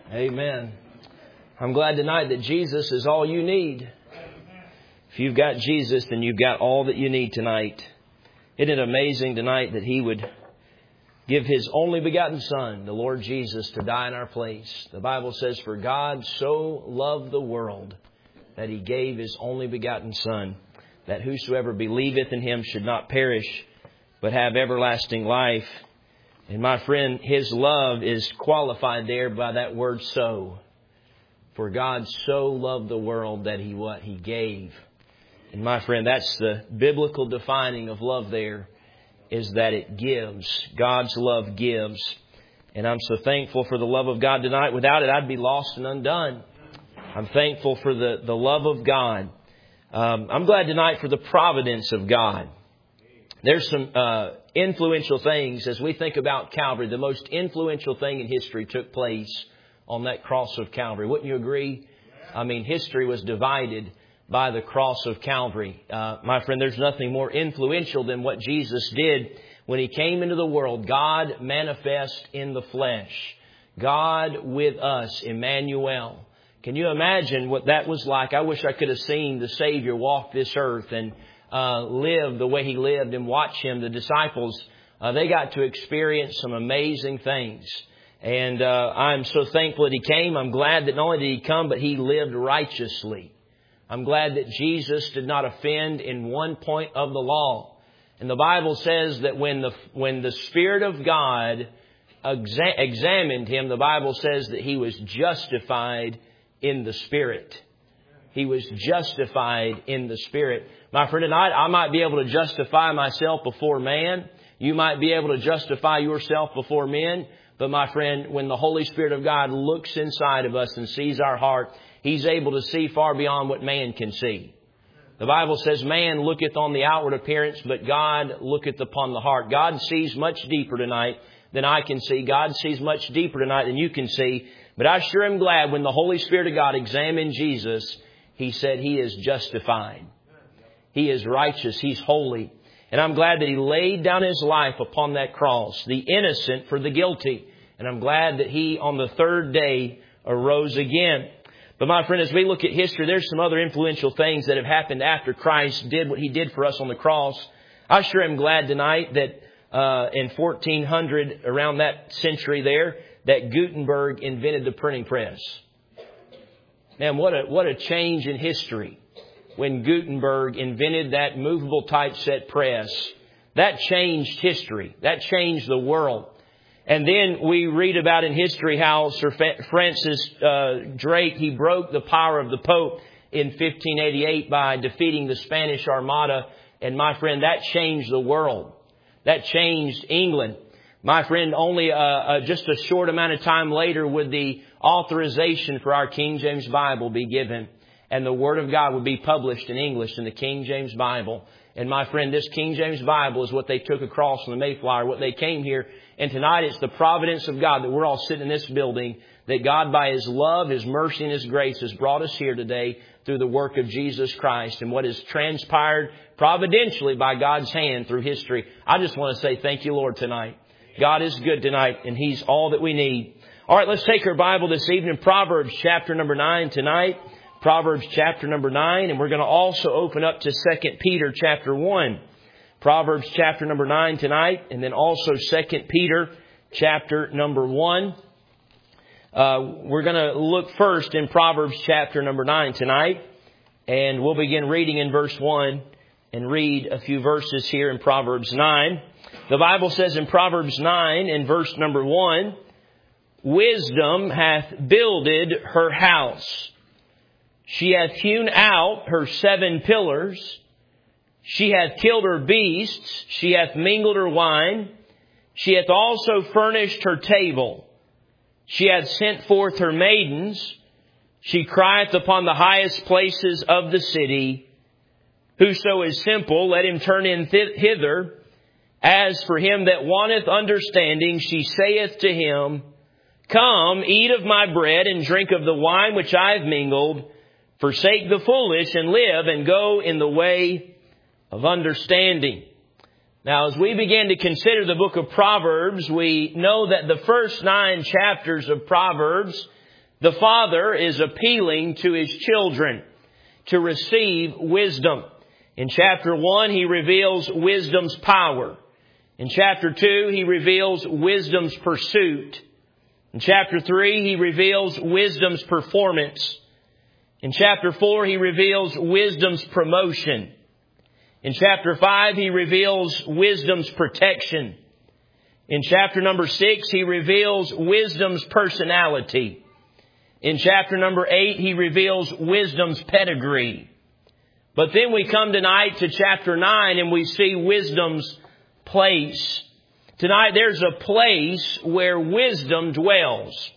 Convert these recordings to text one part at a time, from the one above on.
Amen. I'm glad tonight that Jesus is all you need. If you've got Jesus, then you've got all that you need tonight. Isn't it amazing tonight that He would give His only begotten Son, the Lord Jesus, to die in our place? The Bible says, "For God so loved the world that He gave His only begotten Son, that whosoever believeth in Him should not perish, but have everlasting life." And my friend, His love is qualified there by that word "so." For God so loved the world that He gave. And my friend, that's the biblical defining of love there, is that it gives. God's love gives. And I'm so thankful for the love of God tonight. Without it, I'd be lost and undone. I'm thankful for the love of God. I'm glad tonight for the providence of God. There's some influential things as we think about Calvary. The most influential thing in history took place on that cross of Calvary. Wouldn't you agree? I mean, history was divided by the cross of Calvary. My friend, there's nothing more influential than what Jesus did when He came into the world. God manifest in the flesh. God with us, Emmanuel. Can you imagine what that was like? I wish I could have seen the Savior walk this earth and live the way He lived and watch Him. The disciples, they got to experience some amazing things. And I'm so thankful that He came. I'm glad that not only did He come, but He lived righteously. I'm glad that Jesus did not offend in one point of the law. And the Bible says that when the Spirit of God examined Him, the Bible says that He was justified in the Spirit. He was justified in the Spirit. My friend, tonight I might be able to justify myself before man. You might be able to justify yourself before men. But my friend, when the Holy Spirit of God looks inside of us and sees our heart, He's able to see far beyond what man can see. The Bible says, "Man looketh on the outward appearance, but God looketh upon the heart." God sees much deeper tonight than I can see. God sees much deeper tonight than you can see. But I sure am glad when the Holy Spirit of God examined Jesus, He said He is justified. He is righteous. He's holy. And I'm glad that He laid down His life upon that cross, the innocent for the guilty. And I'm glad that He, on the third day, arose again. But my friend, as we look at history, there's some other influential things that have happened after Christ did what He did for us on the cross. I sure am glad tonight that in 1400, around that century there, that Gutenberg invented the printing press. Man, what a change in history. When Gutenberg invented that movable typeset press, that changed history. That changed the world. And then we read about in history how Sir Francis Drake, he broke the power of the Pope in 1588 by defeating the Spanish Armada. And my friend, that changed the world. That changed England. My friend, only just a short amount of time later would the authorization for our King James Bible be given. And the Word of God would be published in English in the King James Bible. And my friend, this King James Bible is what they took across on the Mayflower, what they came here. And tonight it's the providence of God that we're all sitting in this building, that God by His love, His mercy, and His grace has brought us here today through the work of Jesus Christ and what has transpired providentially by God's hand through history. I just want to say thank you, Lord, tonight. God is good tonight, and He's all that we need. All right, let's take our Bible this evening, Proverbs chapter number 9 tonight. Proverbs chapter number 9, and we're going to also open up to 2 Peter chapter 1. Proverbs chapter number 9 tonight, and then also 2 Peter chapter number 1. We're going to look first in Proverbs chapter number 9 tonight, and we'll begin reading in verse 1 and read a few verses here in Proverbs 9. The Bible says in Proverbs 9 in verse number 1, "Wisdom hath builded her house. She hath hewn out her 7 pillars. She hath killed her beasts. She hath mingled her wine. She hath also furnished her table. She hath sent forth her maidens. She crieth upon the highest places of the city. Whoso is simple, let him turn in hither. As for him that wanteth understanding, she saith to him, Come, eat of my bread and drink of the wine which I have mingled. Forsake the foolish and live and go in the way of understanding." Now, as we begin to consider the book of Proverbs, we know that the first 9 chapters of Proverbs, The Father is appealing to His children to receive wisdom. In chapter 1, He reveals wisdom's power. In chapter 2, He reveals wisdom's pursuit. In chapter 3, He reveals wisdom's performance. In chapter 4, He reveals wisdom's promotion. In chapter 5, He reveals wisdom's protection. In chapter number 6, He reveals wisdom's personality. In chapter number 8, He reveals wisdom's pedigree. But then we come tonight to chapter 9 and we see wisdom's place. Tonight there's a place where wisdom dwells.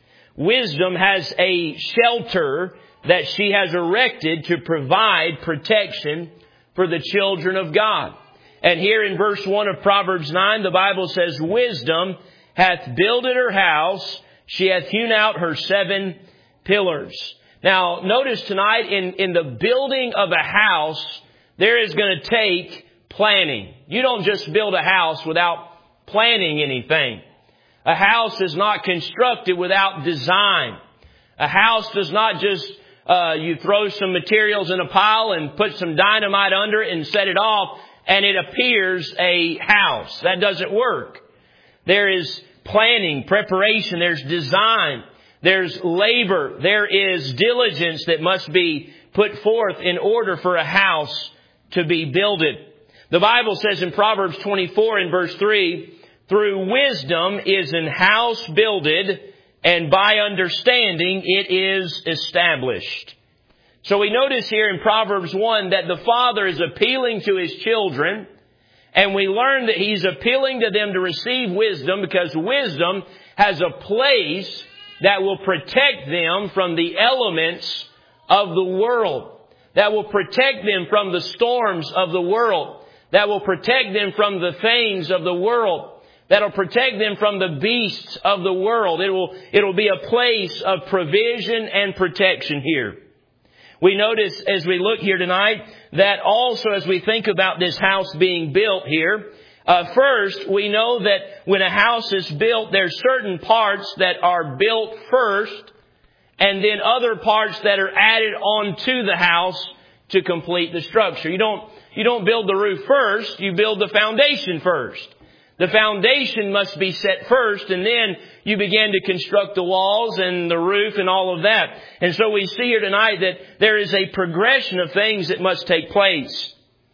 Wisdom has a shelter that she has erected to provide protection for the children of God. And here in verse 1 of Proverbs 9, the Bible says, wisdom hath builded her house, she hath hewn out her 7 pillars. Now, notice tonight in the building of a house, there is going to take planning. You don't just build a house without planning anything. A house is not constructed without design. A house does not just you throw some materials in a pile and put some dynamite under it and set it off and it appears a house. That doesn't work. There is planning, preparation, there's design, there's labor, there is diligence that must be put forth in order for a house to be builded. The Bible says in Proverbs 24 in verse 3, through wisdom is an house builded, and by understanding it is established. So we notice here in Proverbs 1 that the Father is appealing to His children, and we learn that He's appealing to them to receive wisdom because wisdom has a place that will protect them from the elements of the world, that will protect them from the storms of the world, that will protect them from the things of the world, that'll protect them from the beasts of the world. It'll be a place of provision and protection here. We notice as we look here tonight that also as we think about this house being built here, first we know that when a house is built, there's certain parts that are built first and then other parts that are added onto the house to complete the structure. You don't build the roof first, you build the foundation first. The foundation must be set first, and then you begin to construct the walls and the roof and all of that. And so we see here tonight that there is a progression of things that must take place.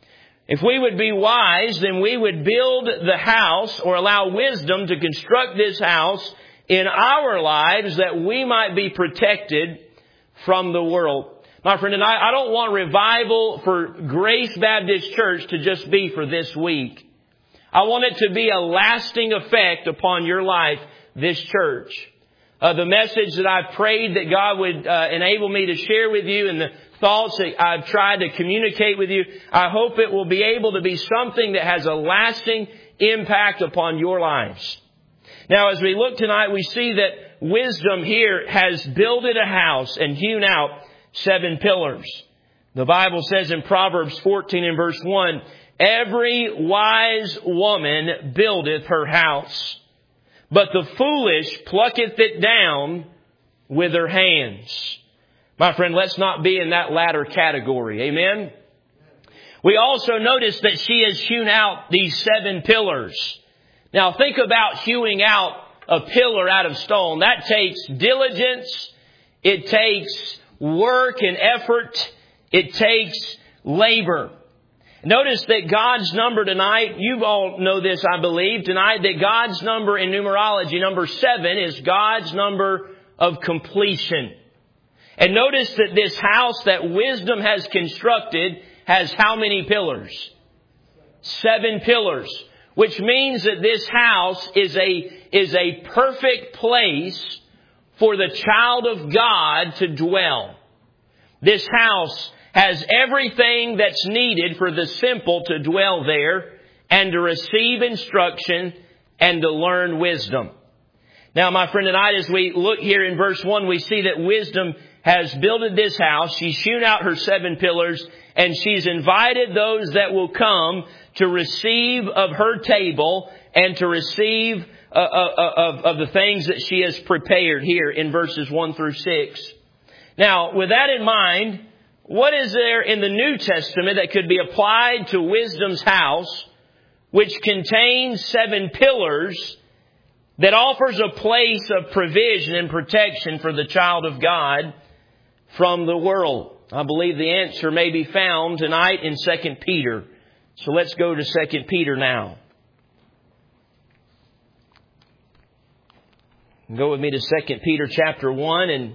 If we would be wise, then we would build the house or allow wisdom to construct this house in our lives that we might be protected from the world. My friend, and I don't want revival for Grace Baptist Church to just be for this week. I want it to be a lasting effect upon your life, this church. The message that I've prayed that God would enable me to share with you and the thoughts that I've tried to communicate with you, I hope it will be able to be something that has a lasting impact upon your lives. Now, as we look tonight, we see that wisdom here has builded a house and hewn out 7 pillars. The Bible says in Proverbs 14 and verse 1, every wise woman buildeth her house, but the foolish plucketh it down with her hands. My friend, let's not be in that latter category. Amen? We also notice that she has hewn out these 7 pillars. Now think about hewing out a pillar out of stone. That takes diligence. It takes work and effort. It takes labor. Notice that God's number tonight, you all know this, I believe, tonight, that God's number in numerology, number 7, is God's number of completion. And notice that this house that wisdom has constructed has how many pillars? 7 pillars. Which means that this house is a perfect place for the child of God to dwell. This house has everything that's needed for the simple to dwell there and to receive instruction and to learn wisdom. Now, my friend, tonight as we look here in verse 1, we see that wisdom has builded this house. She's hewn out her 7 pillars, and she's invited those that will come to receive of her table and to receive of the things that she has prepared here in verses 1 through 6. Now, with that in mind, what is there in the New Testament that could be applied to wisdom's house, which contains 7 pillars, that offers a place of provision and protection for the child of God from the world? I believe the answer may be found tonight in 2 Peter. So let's go to 2 Peter now. Go with me to 2 Peter chapter 1, and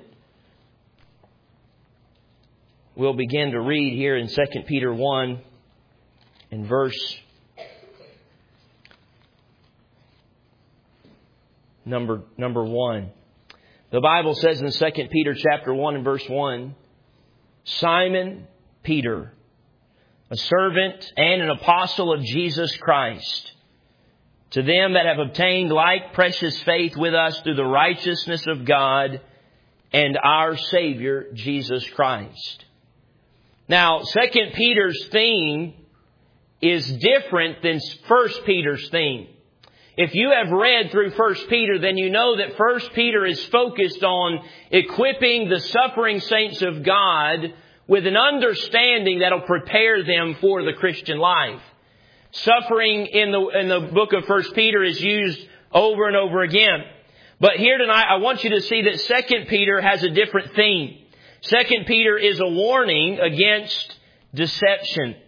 we'll begin to read here in 2 Peter 1 in verse number 1. The Bible says in 2 Peter chapter 1 and verse 1, Simon Peter, a servant and an apostle of Jesus Christ, to them that have obtained like precious faith with us through the righteousness of God and our Savior, Jesus Christ. Now, 2 Peter's theme is different than 1 Peter's theme. If you have read through 1 Peter, then you know that 1 Peter is focused on equipping the suffering saints of God with an understanding that will prepare them for the Christian life. Suffering in the book of 1 Peter is used over and over again. But here tonight, I want you to see that 2 Peter has a different theme. 2 Peter is a warning against deception.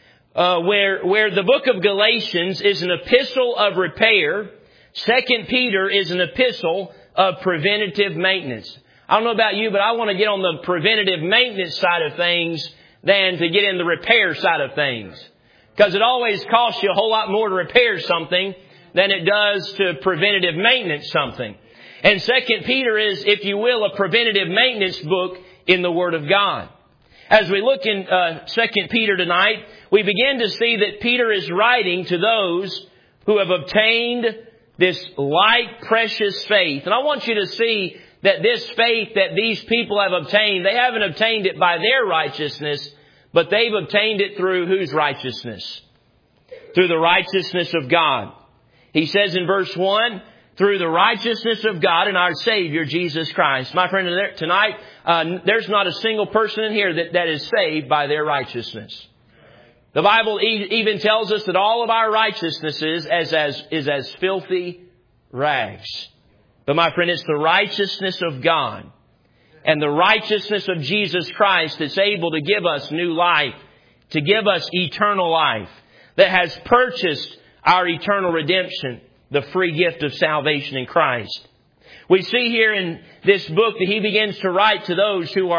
Where the book of Galatians is an epistle of repair, 2 Peter is an epistle of preventative maintenance. I don't know about you, but I want to get on the preventative maintenance side of things than to get in the repair side of things. Because it always costs you a whole lot more to repair something than it does to preventative maintenance something. And 2 Peter is, if you will, a preventative maintenance book in the Word of God. As we look in 2 Peter tonight, we begin to see that Peter is writing to those who have obtained this like precious faith. And I want you to see that this faith that these people have obtained, they haven't obtained it by their righteousness, but they've obtained it through whose righteousness? Through the righteousness of God. He says in verse 1, through the righteousness of God and our Savior, Jesus Christ. My friend, tonight, there's not a single person in here that is saved by their righteousness. The Bible even tells us that all of our righteousness is as filthy rags. But my friend, it's the righteousness of God and the righteousness of Jesus Christ that's able to give us new life, to give us eternal life, that has purchased our eternal redemption, the free gift of salvation in Christ. We see here in this book that he begins to write to those who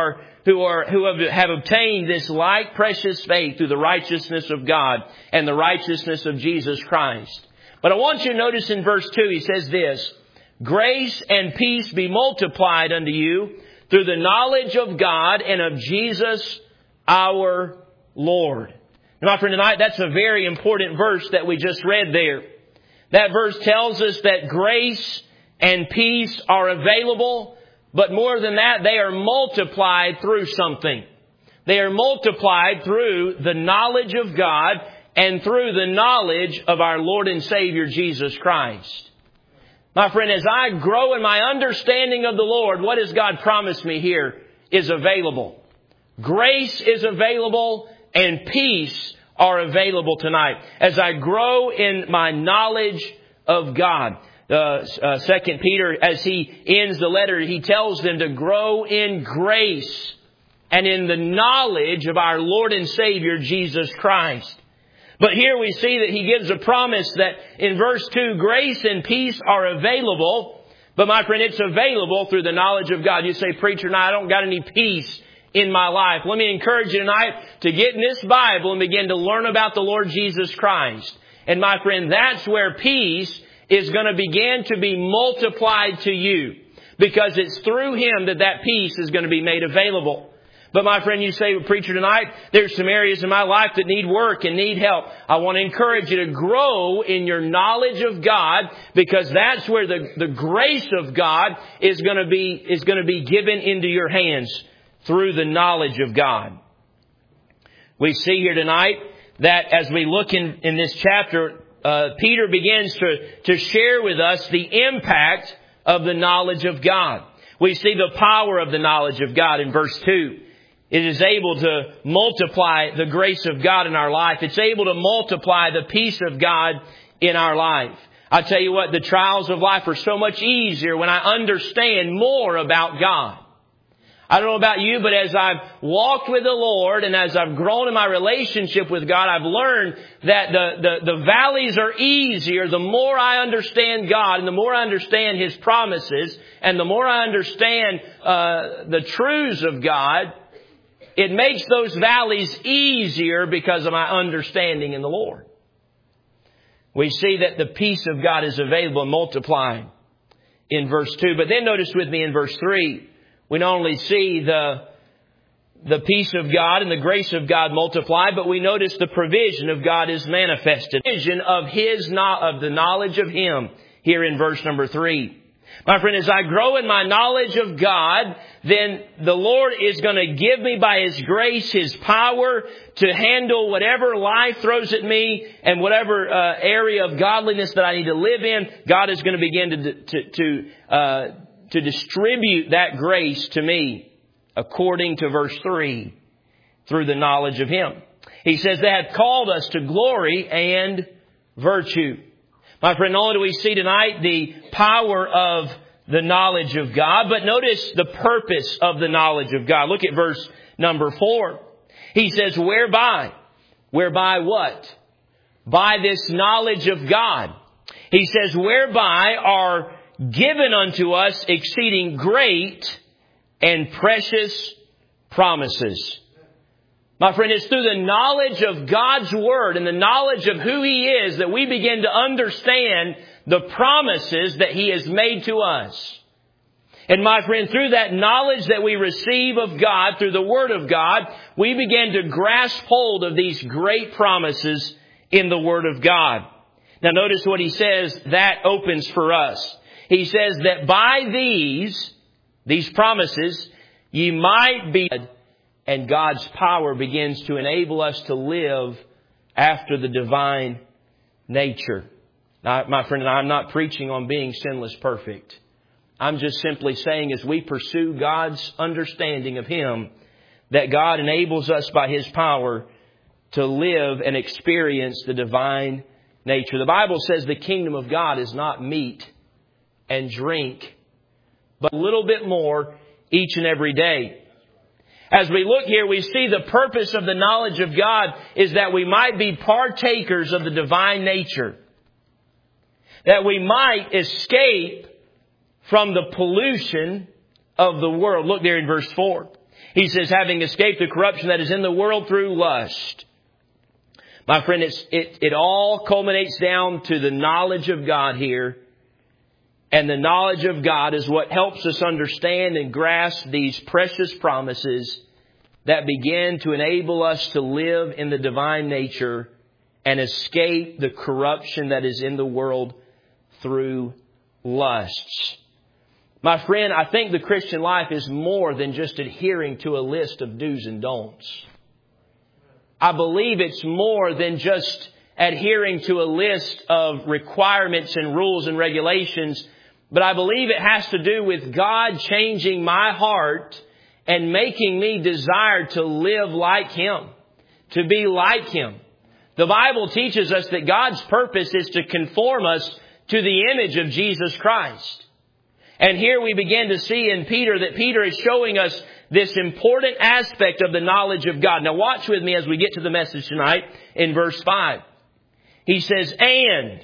have obtained this like precious faith through the righteousness of God and the righteousness of Jesus Christ. But I want you to notice in verse 2, he says this, grace and peace be multiplied unto you through the knowledge of God and of Jesus our Lord. Now, my friend, tonight, that's a very important verse that we just read there. That verse tells us that grace and peace are available, but more than that, they are multiplied through something. They are multiplied through the knowledge of God and through the knowledge of our Lord and Savior, Jesus Christ. My friend, as I grow in my understanding of the Lord, what has God promised me here is available. Grace is available and peace are available tonight. As I grow in my knowledge of God. 2 Peter, as he ends the letter, he tells them to grow in grace and in the knowledge of our Lord and Savior, Jesus Christ. But here we see that he gives a promise that in verse 2, grace and peace are available. But my friend, it's available through the knowledge of God. You say, preacher, no, I don't got any peace in my life. Let me encourage you tonight to get in this Bible and begin to learn about the Lord Jesus Christ. And my friend, that's where peace is going to begin to be multiplied to you. Because it's through Him that peace is going to be made available. But my friend, you say, preacher, tonight, there's some areas in my life that need work and need help. I want to encourage you to grow in your knowledge of God, because that's where the grace of God is going to be given into your hands through the knowledge of God. We see here tonight that as we look in this chapter, Peter begins to share with us the impact of the knowledge of God. We see the power of the knowledge of God in verse 2. It is able to multiply the grace of God in our life. It's able to multiply the peace of God in our life. I tell you what, the trials of life are so much easier when I understand more about God. I don't know about you, but as I've walked with the Lord and as I've grown in my relationship with God, I've learned that the valleys are easier the more I understand God and the more I understand His promises and the more I understand the truths of God. It makes those valleys easier because of my understanding in the Lord. We see that the peace of God is available and multiplying in verse 2. But then notice with me in verse 3, we not only see the peace of God and the grace of God multiply, but we notice the provision of God is manifested. Vision of the knowledge of Him here in verse number 3. My friend, as I grow in my knowledge of God, then the Lord is going to give me by His grace, His power to handle whatever life throws at me and whatever area of godliness that I need to live in. God is going to begin to distribute that grace to me according to verse 3 through the knowledge of Him. He says they have called us to glory and virtue. My friend, not only do we see tonight the power of the knowledge of God, but notice the purpose of the knowledge of God. Look at verse number 4. He says, whereby? Whereby what? By this knowledge of God. He says, whereby are given unto us exceeding great and precious promises. My friend, it's through the knowledge of God's Word and the knowledge of who He is that we begin to understand the promises that He has made to us. And my friend, through that knowledge that we receive of God, through the Word of God, we begin to grasp hold of these great promises in the Word of God. Now notice what he says that opens for us. He says that by these promises, ye might be... And God's power begins to enable us to live after the divine nature. Now, my friend, I'm not preaching on being sinless perfect. I'm just simply saying as we pursue God's understanding of Him, that God enables us by His power to live and experience the divine nature. The Bible says the kingdom of God is not meat and drink, but a little bit more each and every day. As we look here, we see the purpose of the knowledge of God is that we might be partakers of the divine nature. That we might escape from the pollution of the world. Look there in verse 4. He says, having escaped the corruption that is in the world through lust. My friend, it all culminates down to the knowledge of God here. And the knowledge of God is what helps us understand and grasp these precious promises that begin to enable us to live in the divine nature and escape the corruption that is in the world through lusts. My friend, I think the Christian life is more than just adhering to a list of do's and don'ts. I believe it's more than just adhering to a list of requirements and rules and regulations. But I believe it has to do with God changing my heart and making me desire to live like Him, to be like Him. The Bible teaches us that God's purpose is to conform us to the image of Jesus Christ. And here we begin to see in Peter that Peter is showing us this important aspect of the knowledge of God. Now watch with me as we get to the message tonight in verse 5. He says, and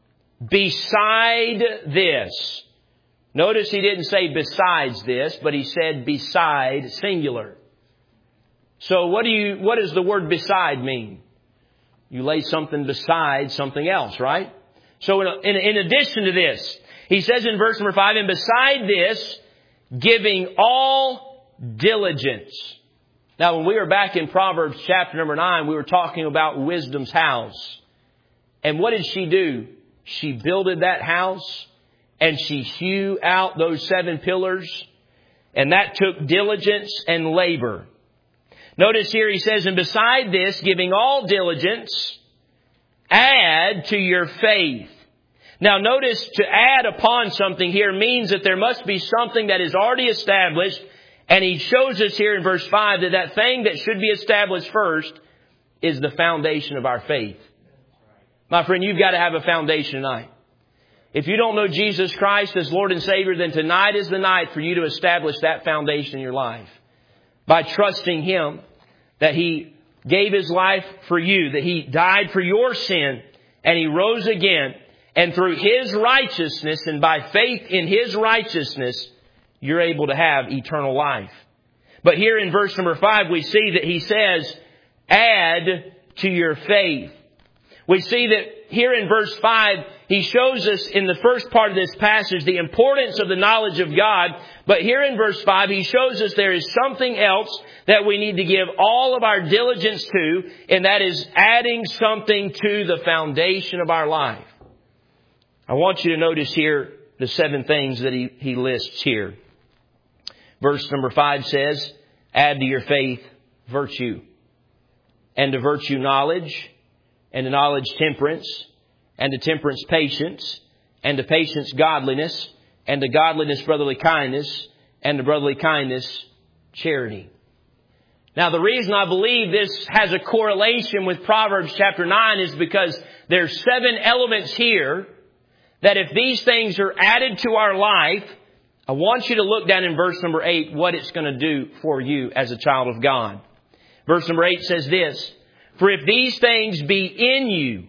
beside this. Notice he didn't say besides this, but he said beside, singular. So what does the word beside mean? You lay something beside something else, right? So in addition to this, he says in verse number 5, and beside this, giving all diligence. Now, when we were back in Proverbs chapter number 9, we were talking about wisdom's house. And what did she do? She builded that house and she hewed out those 7 pillars. And that took diligence and labor. Notice here he says, and beside this, giving all diligence, add to your faith. Now notice, to add upon something here means that there must be something that is already established. And He shows us here in verse 5 that that thing that should be established first is the foundation of our faith. My friend, you've got to have a foundation tonight. If you don't know Jesus Christ as Lord and Savior, then tonight is the night for you to establish that foundation in your life. By trusting Him, that He gave His life for you, that He died for your sin, and He rose again. And through His righteousness and by faith in His righteousness, you're able to have eternal life. But here in verse number 5, we see that He says, add to your faith. We see that here in verse 5, He shows us in the first part of this passage the importance of the knowledge of God. But here in verse 5, He shows us there is something else that we need to give all of our diligence to, and that is adding something to the foundation of our life. I want you to notice here the 7 things that he lists here. Verse number 5 says, add to your faith virtue, and to virtue knowledge, and to knowledge temperance, and to temperance patience, and to patience godliness, and to godliness brotherly kindness, and to brotherly kindness charity. Now the reason I believe this has a correlation with Proverbs chapter 9 is because there's 7 elements here that if these things are added to our life, I want you to look down in verse number 8 what it's going to do for you as a child of God. Verse number 8 says this, for if these things be in you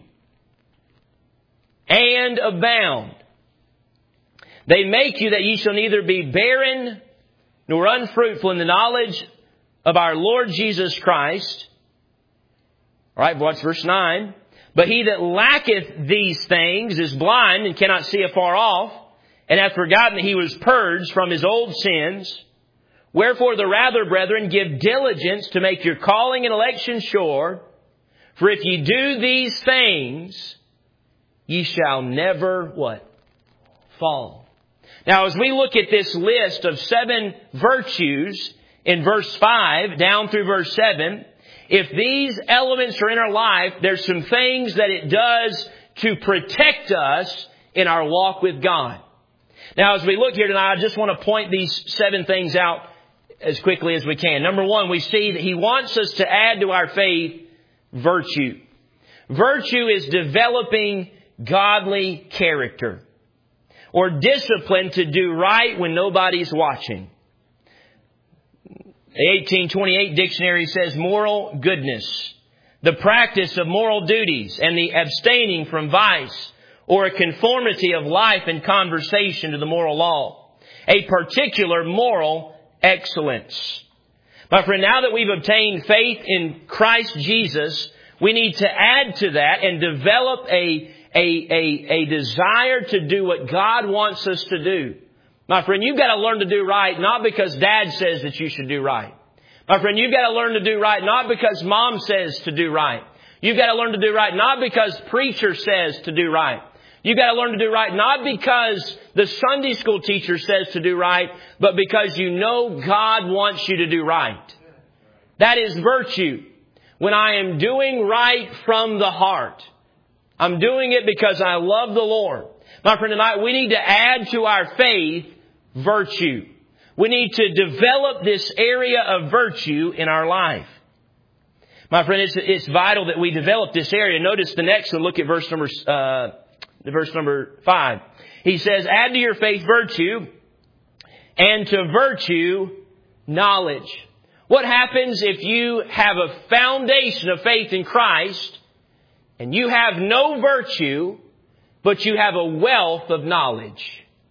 and abound, they make you that ye shall neither be barren nor unfruitful in the knowledge of our Lord Jesus Christ. All right, watch verse 9. But he that lacketh these things is blind and cannot see afar off, and hath forgotten that he was purged from his old sins. Wherefore the rather, brethren, give diligence to make your calling and election sure. For if ye do these things, ye shall never, what? Fall. Now as we look at this list of 7 virtues in verse 5 down through verse 7, if these elements are in our life, there's some things that it does to protect us in our walk with God. Now, as we look here tonight, I just want to point these 7 things out as quickly as we can. Number 1, we see that He wants us to add to our faith virtue. Virtue is developing godly character or discipline to do right when nobody's watching. The 1828 dictionary says moral goodness, the practice of moral duties and the abstaining from vice, or a conformity of life and conversation to the moral law, a particular moral excellence. My friend, now that we've obtained faith in Christ Jesus, we need to add to that and develop a desire to do what God wants us to do. My friend, you've got to learn to do right, not because Dad says that you should do right. My friend, you've got to learn to do right, not because Mom says to do right. You've got to learn to do right, not because preacher says to do right. You've got to learn to do right, not because the Sunday school teacher says to do right, but because you know God wants you to do right. That is virtue. When I am doing right from the heart, I'm doing it because I love the Lord. My friend, tonight we need to add to our faith virtue. We need to develop this area of virtue in our life. My friend, it's vital that we develop this area. Notice the next one. Look at verse number 5. He says, add to your faith virtue, and to virtue knowledge. What happens if you have a foundation of faith in Christ and you have no virtue, but you have a wealth of knowledge?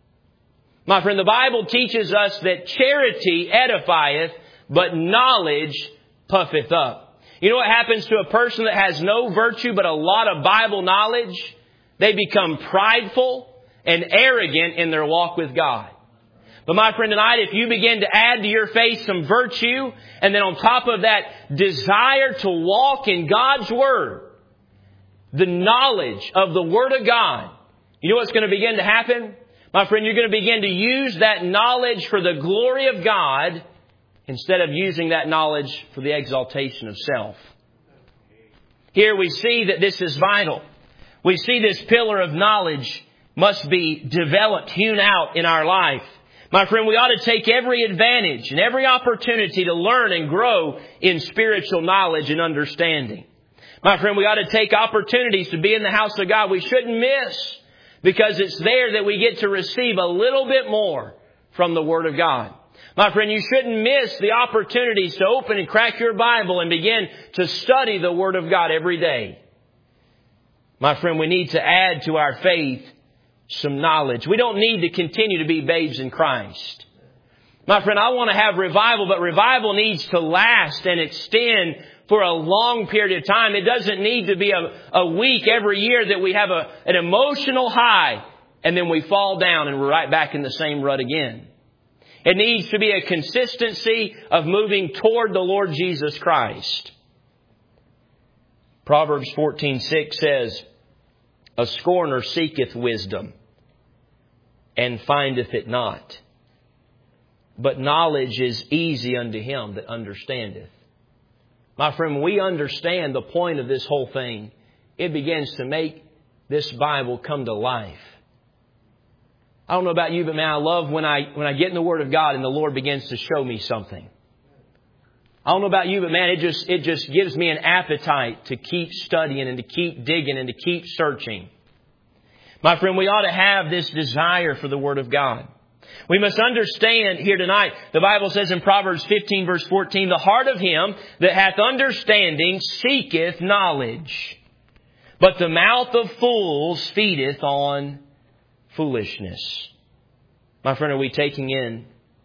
My friend, the Bible teaches us that charity edifieth, but knowledge puffeth up. You know what happens to a person that has no virtue but a lot of Bible knowledge? They become prideful and arrogant in their walk with God. But my friend, tonight, if you begin to add to your faith some virtue, and then on top of that, desire to walk in God's Word, the knowledge of the Word of God, you know what's going to begin to happen? My friend, you're going to begin to use that knowledge for the glory of God instead of using that knowledge for the exaltation of self. Here we see that this is vital. We see this pillar of knowledge must be developed, hewn out in our life. My friend, we ought to take every advantage and every opportunity to learn and grow in spiritual knowledge and understanding. My friend, we ought to take opportunities to be in the house of God. We shouldn't miss, because it's there that we get to receive a little bit more from the Word of God. My friend, you shouldn't miss the opportunities to open and crack your Bible and begin to study the Word of God every day. My friend, we need to add to our faith some knowledge. We don't need to continue to be babes in Christ. My friend, I want to have revival, but revival needs to last and extend for a long period of time. It doesn't need to be a week every year that we have an emotional high and then we fall down and we're right back in the same rut again. It needs to be a consistency of moving toward the Lord Jesus Christ. Proverbs 14:6 says, "A scorner seeketh wisdom, and findeth it not. But knowledge is easy unto him that understandeth." My friend, when we understand the point of this whole thing, it begins to make this Bible come to life. I don't know about you, but man, I love when I get in the Word of God and the Lord begins to show me something. I don't know about you, but man, it just gives me an appetite to keep studying and to keep digging and to keep searching. My friend, we ought to have this desire for the Word of God. We must understand here tonight, the Bible says in Proverbs 15 verse 14, "The heart of him that hath understanding seeketh knowledge, but the mouth of fools feedeth on foolishness." My friend, are we taking in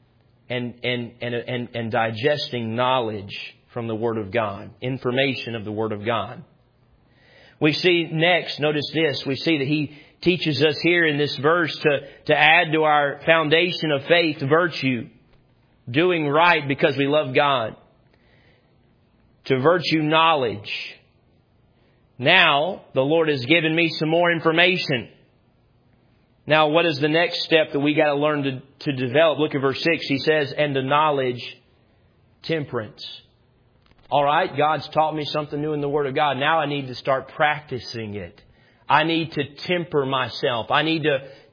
and digesting knowledge from the Word of God, information of the Word of God? We see next, notice this, we see that he teaches us here in this verse to add to our foundation of faith virtue, doing right because we love God. To virtue, knowledge. Now, the Lord has given me some more information. Now, what is the next step that we got to learn to develop? Look at verse 6. He says, "And to knowledge, temperance." All right, God's taught me something new in the Word of God. Now I need to start practicing it. I need to temper myself. I need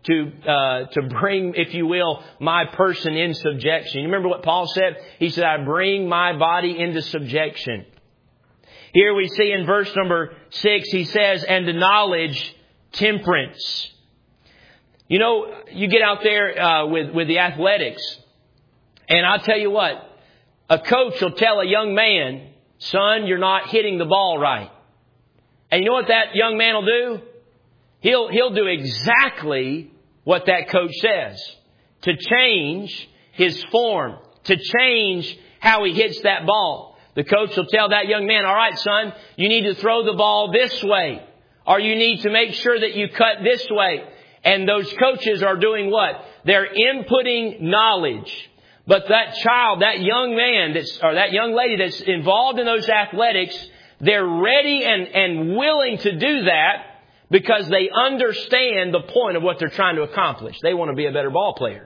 to bring, if you will, my person in subjection. You remember what Paul said? He said, "I bring my body into subjection." Here we see in verse number 6, he says, "And to knowledge, temperance." You know, you get out there with the athletics, and I'll tell you what, a coach will tell a young man, "Son, you're not hitting the ball right." And you know what that young man will do? He'll do exactly what that coach says to change his form, to change how he hits that ball. The coach will tell that young man, "All right, son, you need to throw the ball this way, or you need to make sure that you cut this way." And those coaches are doing what? They're inputting knowledge. But that child, that young man, or that young lady that's involved in those athletics, they're ready and willing to do that because they understand the point of what they're trying to accomplish. They want to be a better ball player.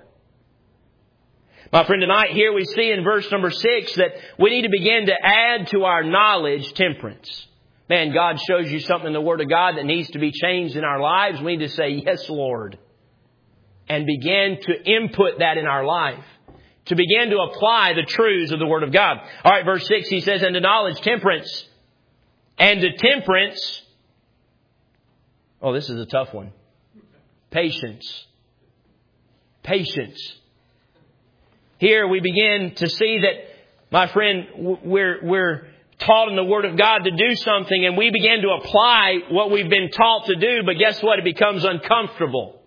My friend, tonight here we see in verse number 6 that we need to begin to add to our knowledge temperance. Man, God shows you something in the Word of God that needs to be changed in our lives. We need to say, "Yes, Lord," and begin to input that in our life, to begin to apply the truths of the Word of God. All right, verse 6, he says, "And to knowledge, temperance. And to temperance," oh, this is a tough one, "patience." Patience. Here we begin to see that, my friend, we're taught in the Word of God to do something, and we begin to apply what we've been taught to do, but guess what? It becomes uncomfortable.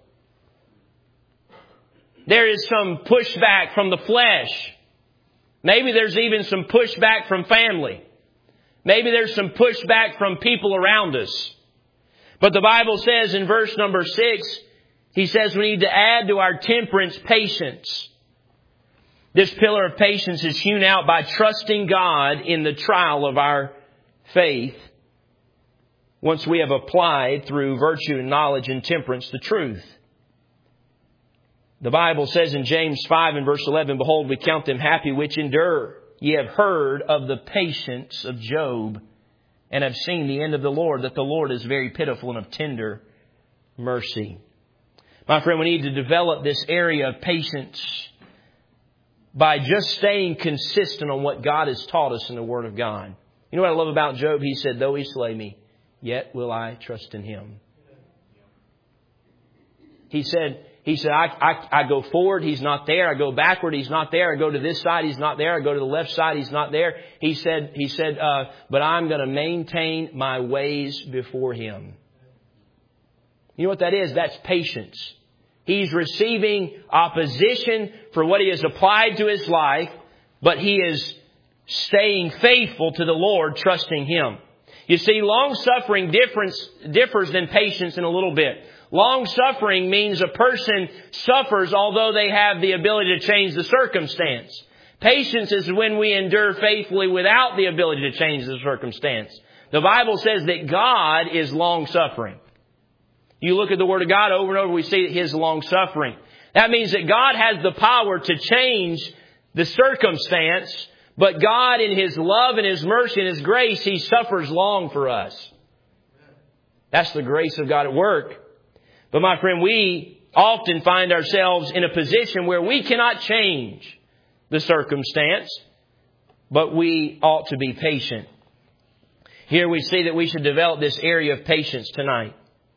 There is some pushback from the flesh. Maybe there's even some pushback from family. Maybe there's some pushback from people around us. But the Bible says in verse number 6, he says we need to add to our temperance patience. This pillar of patience is hewn out by trusting God in the trial of our faith. Once we have applied through virtue and knowledge and temperance the truth. The Bible says in James 5 and verse 11, "Behold, we count them happy which endure. Ye have heard of the patience of Job, and have seen the end of the Lord, that the Lord is very pitiful and of tender mercy. My friend, we need to develop this area of patience by just staying consistent on what God has taught us in the Word of God. You know what I love about Job? He said, though He slay me, yet will I trust in Him. He said, I go forward, He's not there. I go backward, He's not there. I go to this side, He's not there. I go to the left side, He's not there. He said, but I'm going to maintain my ways before Him. You know what that is? That's patience. He's receiving opposition for what he has applied to his life, but he is staying faithful to the Lord, trusting Him. You see, long-suffering differs than patience in a little bit. Long-suffering means a person suffers although they have the ability to change the circumstance. Patience is when we endure faithfully without the ability to change the circumstance. The Bible says that God is long-suffering. You look at the Word of God over and over, we see that His long-suffering. That means that God has the power to change the circumstance, but God in His love and His mercy and His grace, He suffers long for us. That's the grace of God at work. But my friend, we often find ourselves in a position where we cannot change the circumstance, but we ought to be patient. Here we see that we should develop this area of patience tonight.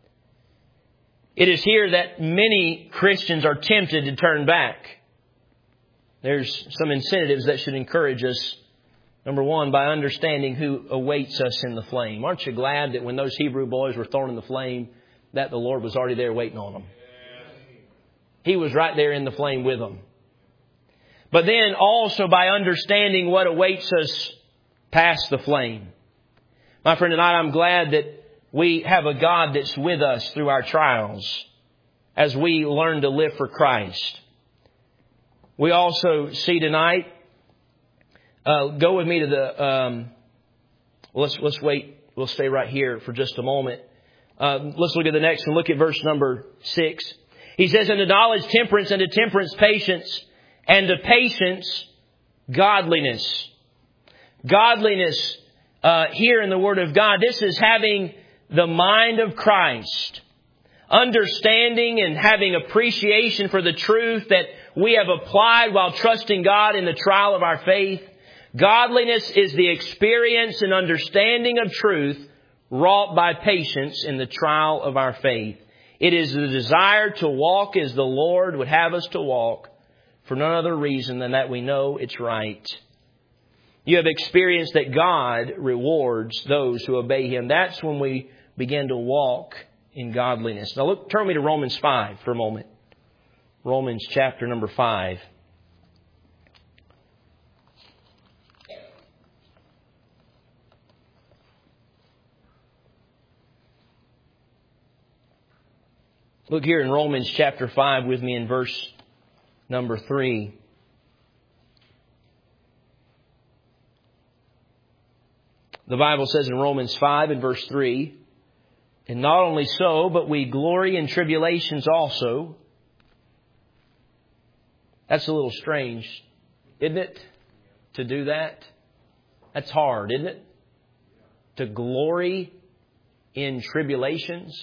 It is here that many Christians are tempted to turn back. There's some incentives that should encourage us. Number one, by understanding who awaits us in the flame. Aren't you glad that when those Hebrew boys were thrown in the flame, that the Lord was already there waiting on them? He was right there in the flame with them. But then also by understanding what awaits us past the flame. My friend, tonight I'm glad that we have a God that's with us through our trials as we learn to live for Christ. We also see tonight, go with me to the, let's wait. We'll stay right here for just a moment. Let's look at the next and look at verse number 6. He says, and to knowledge temperance, and to temperance patience, and to patience godliness. Godliness here in the Word of God, this is having the mind of Christ. Understanding and having appreciation for the truth that we have applied while trusting God in the trial of our faith. Godliness is the experience and understanding of truth wrought by patience in the trial of our faith. It is the desire to walk as the Lord would have us to walk for none other reason than that we know it's right. You have experienced that God rewards those who obey Him. That's when we begin to walk in godliness. Now turn me to Romans 5 for a moment. Romans chapter number 5. Look here in Romans chapter 5 with me in verse number 3. The Bible says in Romans 5 and verse 3, and not only so, but we glory in tribulations also. That's a little strange, isn't it? To do that? That's hard, isn't it? To glory in tribulations.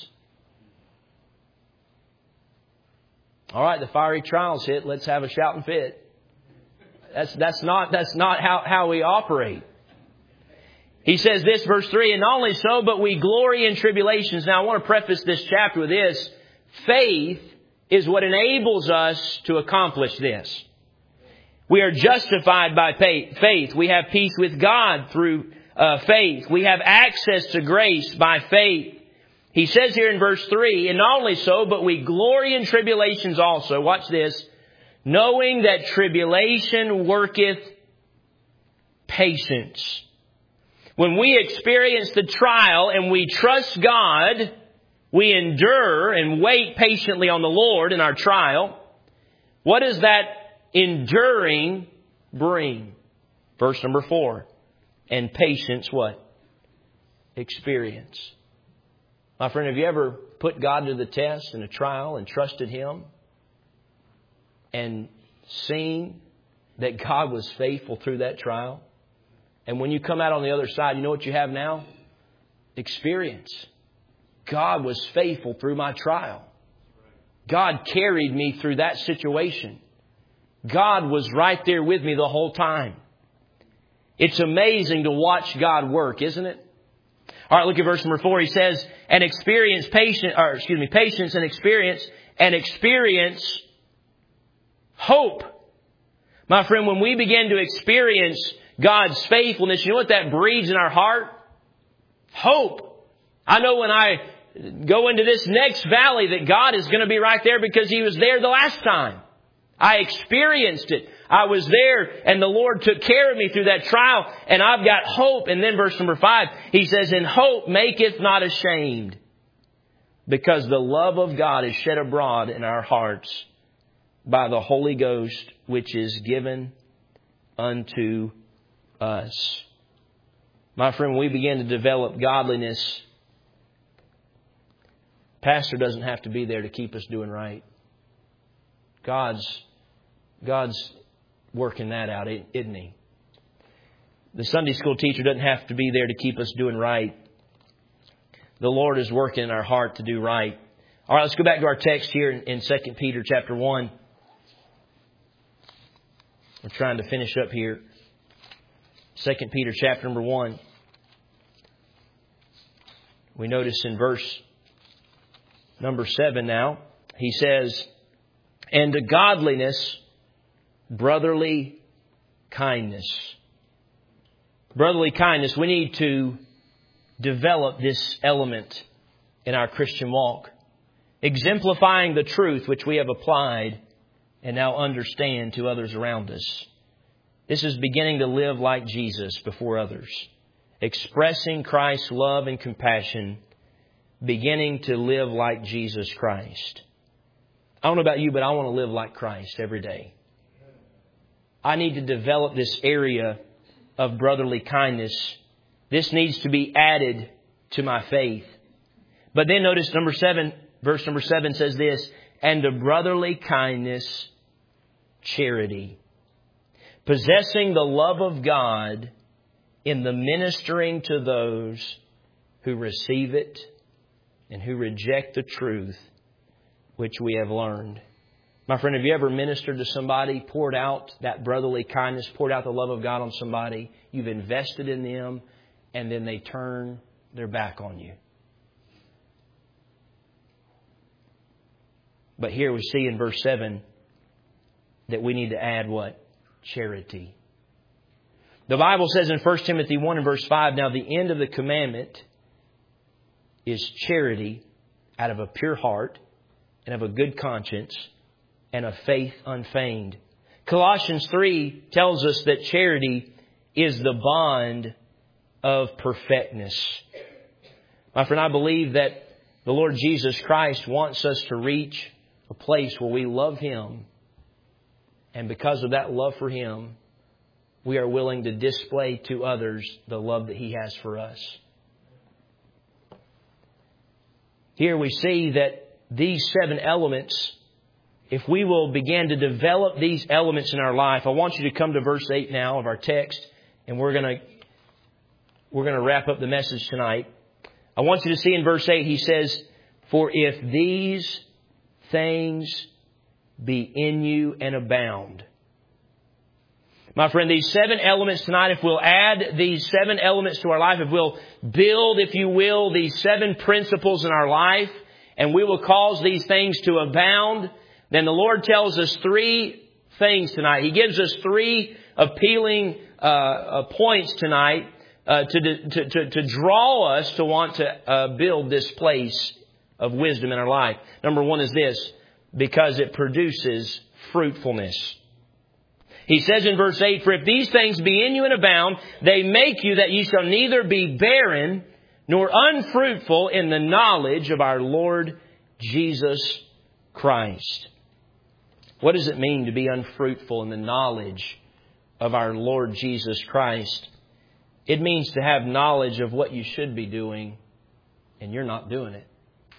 All right, the fiery trials hit. Let's have a shouting fit. That's not how we operate. He says this, verse 3, and not only so, but we glory in tribulations. Now, I want to preface this chapter with this. Faith is what enables us to accomplish this. We are justified by faith. We have peace with God through faith. We have access to grace by faith. He says here in verse 3, and not only so, but we glory in tribulations also. Watch this. Knowing that tribulation worketh patience. When we experience the trial and we trust God, we endure and wait patiently on the Lord in our trial. What does that enduring bring? Verse number 4. And patience what? Experience. My friend, have you ever put God to the test in a trial and trusted Him and seen that God was faithful through that trial? And when you come out on the other side, you know what you have now? experience. God was faithful through my trial. God carried me through that situation. God was right there with me the whole time. It's amazing to watch God work, isn't it? All right, look at verse number 4. He says, patience and experience hope. My friend, when we begin to experience God's faithfulness, you know what that breeds in our heart? Hope. I know when I go into this next valley that God is going to be right there because He was there the last time. I experienced it. I was there and the Lord took care of me through that trial, and I've got hope. And then verse number 5, He says, and hope maketh not ashamed, because the love of God is shed abroad in our hearts by the Holy Ghost, which is given unto us. My friend, when we begin to develop godliness, pastor doesn't have to be there to keep us doing right. God's working that out, isn't He? The Sunday school teacher doesn't have to be there to keep us doing right. The Lord is working in our heart to do right. All right, let's go back to our text here in 2 Peter chapter 1. We're trying to finish up here. 2 Peter chapter number 1. We notice in verse number 7 now, he says, and to godliness, brotherly kindness. Brotherly kindness. We need to develop this element in our Christian walk, exemplifying the truth which we have applied and now understand to others around us. This is beginning to live like Jesus before others, expressing Christ's love and compassion, beginning to live like Jesus Christ. I don't know about you, but I want to live like Christ every day. I need to develop this area of brotherly kindness. This needs to be added to my faith. But then notice verse number 7 says this, and to brotherly kindness, charity. Possessing the love of God in the ministering to those who receive it and who reject the truth which we have learned. My friend, have you ever ministered to somebody, poured out that brotherly kindness, poured out the love of God on somebody? You've invested in them, and then they turn their back on you. But here we see in verse 7 that we need to add what? Charity. The Bible says in 1 Timothy 1 and verse 5, now the end of the commandment is charity out of a pure heart and of a good conscience and of faith unfeigned. Colossians 3 tells us that charity is the bond of perfectness. My friend, I believe that the Lord Jesus Christ wants us to reach a place where we love Him. And because of that love for Him, we are willing to display to others the love that He has for us. Here we see that these 7 elements, if we will begin to develop these elements in our life, I want you to come to verse 8 now of our text, and we're going to wrap up the message tonight. I want you to see in verse 8, he says, for if these things be in you and abound. My friend, these 7 elements tonight, if we'll add these 7 elements to our life, if we'll build, if you will, these 7 principles in our life, and we will cause these things to abound, then the Lord tells us 3 things tonight. He gives us 3 appealing points tonight to draw us to want to build this place of wisdom in our life. Number 1 is this, because it produces fruitfulness. He says in verse 8, for if these things be in you and abound, they make you that ye shall neither be barren nor unfruitful in the knowledge of our Lord Jesus Christ. What does it mean to be unfruitful in the knowledge of our Lord Jesus Christ? It means to have knowledge of what you should be doing and you're not doing it.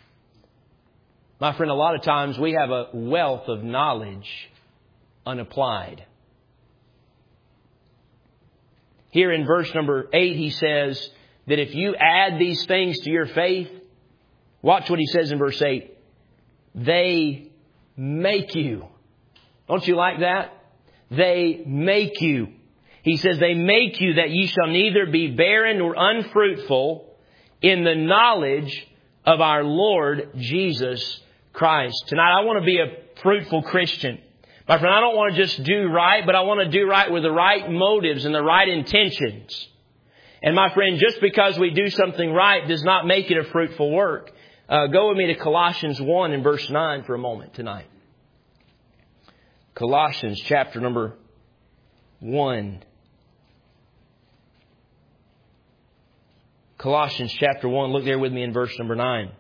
My friend, a lot of times we have a wealth of knowledge unapplied. Here in verse number 8, he says, that if you add these things to your faith, watch what he says in verse 8. They make you. Don't you like that? They make you. He says, they make you that ye shall neither be barren nor unfruitful in the knowledge of our Lord Jesus Christ. Tonight, I want to be a fruitful Christian. My friend, I don't want to just do right, but I want to do right with the right motives and the right intentions. And my friend, just because we do something right does not make it a fruitful work. Go with me to Colossians 1 and verse 9 for a moment tonight. Colossians chapter number 1. Colossians chapter 1, look there with me in verse number 9.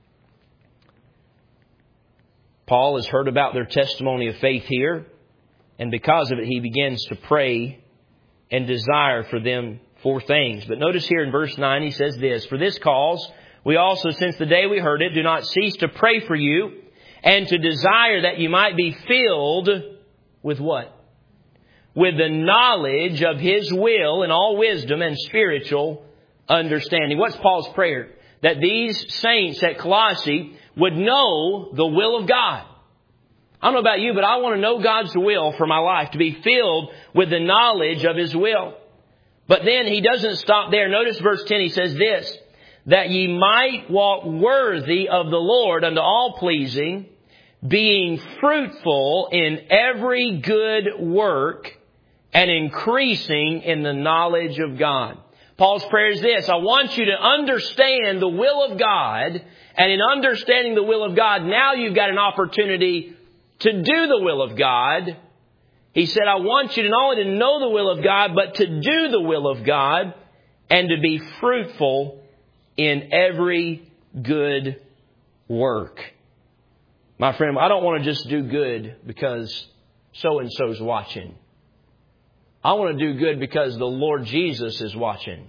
Paul has heard about their testimony of faith here, and because of it, he begins to pray and desire for them 4 things. But notice here in verse 9, he says this, For this cause, we also, since the day we heard it, do not cease to pray for you, and to desire that you might be filled with what? With the knowledge of His will in all wisdom and spiritual understanding. What's Paul's prayer? That these saints at Colossae would know the will of God. I don't know about you, but I want to know God's will for my life, to be filled with the knowledge of His will. But then he doesn't stop there. Notice verse 10, he says this, that ye might walk worthy of the Lord unto all pleasing, being fruitful in every good work and increasing in the knowledge of God. Paul's prayer is this, I want you to understand the will of God, and in understanding the will of God, now you've got an opportunity to do the will of God. He said, I want you to not only to know the will of God, but to do the will of God and to be fruitful in every good work. My friend, I don't want to just do good because so-and-so's watching. I want to do good because the Lord Jesus is watching.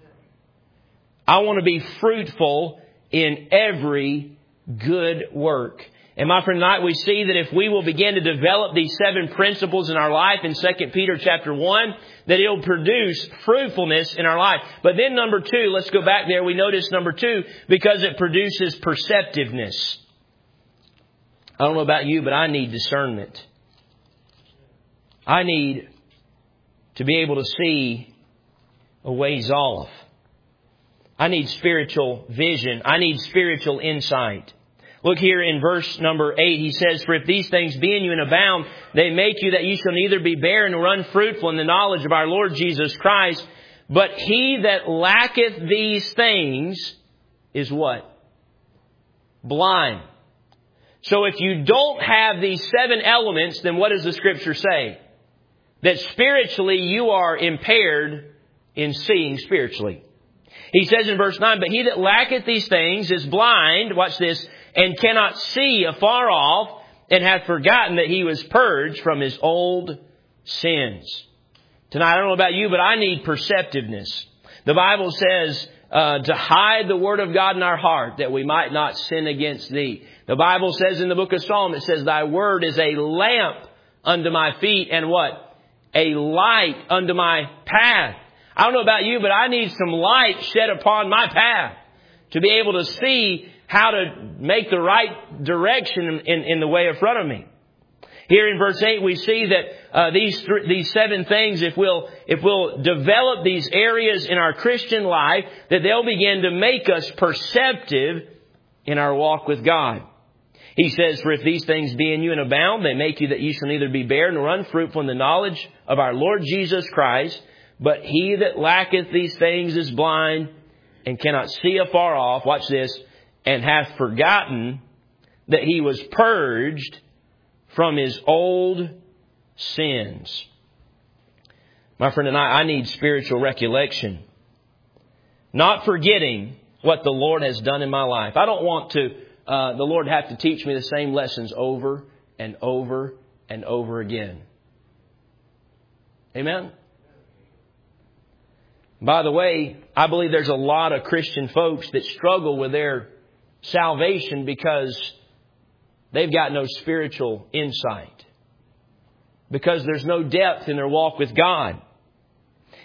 I want to be fruitful in every good work. And my friend, tonight we see that if we will begin to develop these 7 principles in our life in 2 Peter chapter 1, that it'll produce fruitfulness in our life. But then number 2, let's go back there. We notice number 2, because it produces perceptiveness. I don't know about you, but I need discernment. I need to be able to see a ways off. I need spiritual vision. I need spiritual insight. Look here in verse number 8. He says, For if these things be in you and abound, they make you that you shall neither be barren nor unfruitful in the knowledge of our Lord Jesus Christ. But he that lacketh these things is what? Blind. So if you don't have these 7 elements, then what does the Scripture say? That spiritually you are impaired in seeing spiritually. He says in verse 9, But he that lacketh these things is blind, watch this, and cannot see afar off, and hath forgotten that he was purged from his old sins. Tonight, I don't know about you, but I need perceptiveness. The Bible says to hide the Word of God in our heart, that we might not sin against Thee. The Bible says in the book of Psalm, it says, Thy Word is a lamp unto my feet, and what? A light unto my path. I don't know about you, but I need some light shed upon my path to be able to see how to make the right direction in the way in front of me. Here in verse 8, we see that these 7 things, if we'll develop these areas in our Christian life, that they'll begin to make us perceptive in our walk with God. He says, For if these things be in you and abound, they make you that you shall neither be barren nor unfruitful in the knowledge of our Lord Jesus Christ. But he that lacketh these things is blind and cannot see afar off, watch this, and hath forgotten that he was purged from his old sins. My friend and I need spiritual recollection. Not forgetting what the Lord has done in my life. I don't want the Lord have to teach me the same lessons over and over and over again. Amen? By the way, I believe there's a lot of Christian folks that struggle with their salvation because they've got no spiritual insight. Because there's no depth in their walk with God.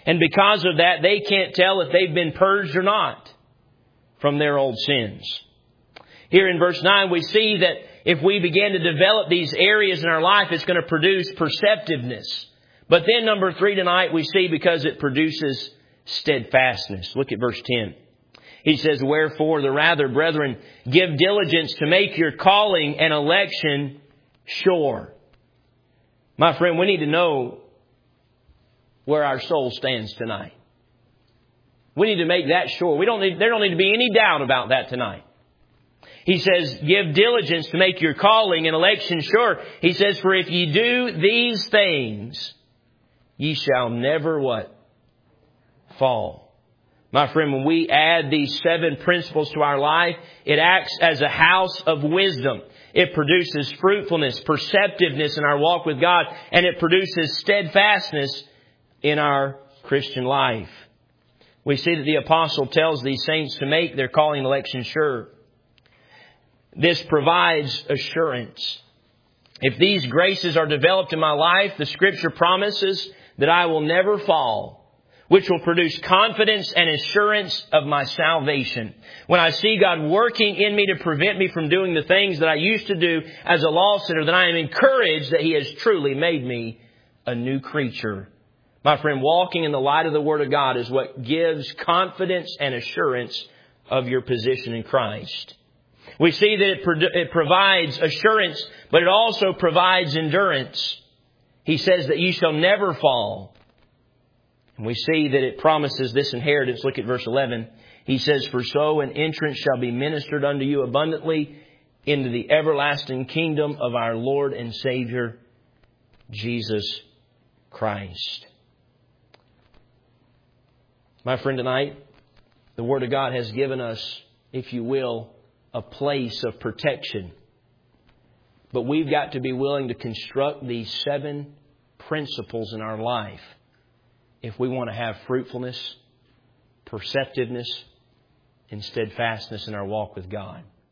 And because of that, they can't tell if they've been purged or not from their old sins. Here in verse 9, we see that if we begin to develop these areas in our life, it's going to produce perceptiveness. But then number 3 tonight, we see because it produces steadfastness. Look at verse 10. He says, "Wherefore the rather, brethren, give diligence to make your calling and election sure." My friend, we need to know where our soul stands tonight. We need to make that sure. There don't need to be any doubt about that tonight. He says, "Give diligence to make your calling and election sure." He says, "For if ye do these things, ye shall never" what? Fall. My friend, when we add these 7 principles to our life, it acts as a house of wisdom. It produces fruitfulness, perceptiveness in our walk with God, and it produces steadfastness in our Christian life. We see that the apostle tells these saints to make their calling and election sure. This provides assurance. If these graces are developed in my life, the Scripture promises that I will never fall, which will produce confidence and assurance of my salvation. When I see God working in me to prevent me from doing the things that I used to do as a lost sinner, then I am encouraged that He has truly made me a new creature. My friend, walking in the light of the Word of God is what gives confidence and assurance of your position in Christ. We see that it provides assurance, but it also provides endurance. He says that ye shall never fall. And we see that it promises this inheritance. Look at verse 11. He says, "For so an entrance shall be ministered unto you abundantly into the everlasting kingdom of our Lord and Savior, Jesus Christ." My friend, tonight, the Word of God has given us, if you will, a place of protection. But we've got to be willing to construct these 7 principles in our life if we want to have fruitfulness, perceptiveness, and steadfastness in our walk with God.